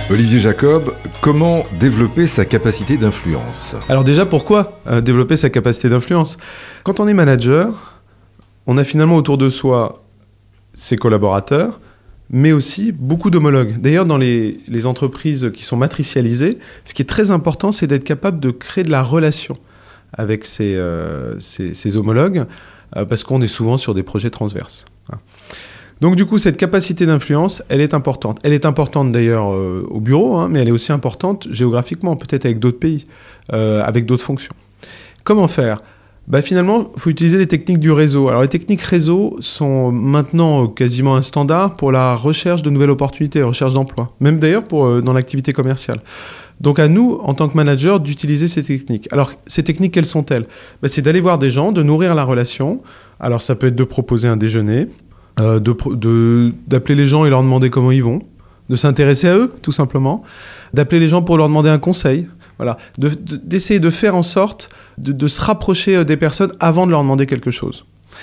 Olivier Jacob, comment développer sa capacité d'influence ? Alors déjà, pourquoi développer sa capacité d'influence ? Quand on est manager, on a finalement autour de soi ses collaborateurs, mais aussi beaucoup d'homologues. D'ailleurs, dans les entreprises qui sont matricialisées, ce qui est très important, c'est d'être capable de créer de la relation avec ces homologues, parce qu'on est souvent sur des projets transverses. Donc du coup, cette capacité d'influence, elle est importante. Elle est importante d'ailleurs au bureau, mais elle est aussi importante géographiquement, peut-être avec d'autres pays, avec d'autres fonctions. Comment faire ? Finalement, il faut utiliser les techniques du réseau. Alors les techniques réseau sont maintenant quasiment un standard pour la recherche de nouvelles opportunités, recherche d'emploi, même d'ailleurs dans l'activité commerciale. Donc à nous, en tant que manager, d'utiliser ces techniques. Alors ces techniques, quelles sont-elles ? C'est d'aller voir des gens, de nourrir la relation. Alors ça peut être de proposer un déjeuner, d'appeler les gens et leur demander comment ils vont, de s'intéresser à eux, tout simplement, d'appeler les gens pour leur demander un conseil, voilà, d'essayer de faire en sorte de se rapprocher des personnes avant de leur demander quelque chose.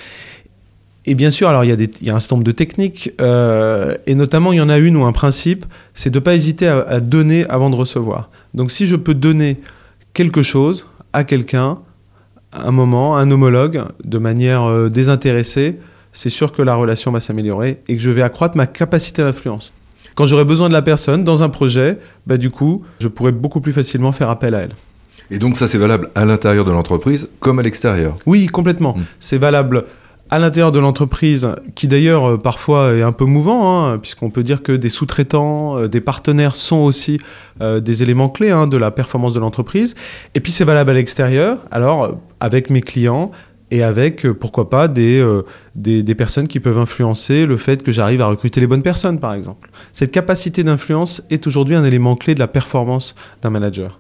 Et bien sûr, alors il y a un certain nombre de techniques, et notamment il y en a une ou un principe, c'est de ne pas hésiter à donner avant de recevoir. Donc si je peux donner quelque chose à quelqu'un, à un moment, à un homologue, de manière désintéressée, c'est sûr que la relation va s'améliorer et que je vais accroître ma capacité d'influence. Quand j'aurai besoin de la personne dans un projet, du coup, je pourrai beaucoup plus facilement faire appel à elle. Et donc ça, c'est valable à l'intérieur de l'entreprise comme à l'extérieur ? Oui, complètement. C'est valable à l'intérieur de l'entreprise, qui d'ailleurs parfois est un peu mouvant, puisqu'on peut dire que des sous-traitants, des partenaires sont aussi des éléments clés de la performance de l'entreprise. Et puis c'est valable à l'extérieur, alors avec mes clients, et avec, pourquoi pas, des personnes qui peuvent influencer le fait que j'arrive à recruter les bonnes personnes, par exemple. Cette capacité d'influence est aujourd'hui un élément clé de la performance d'un manager.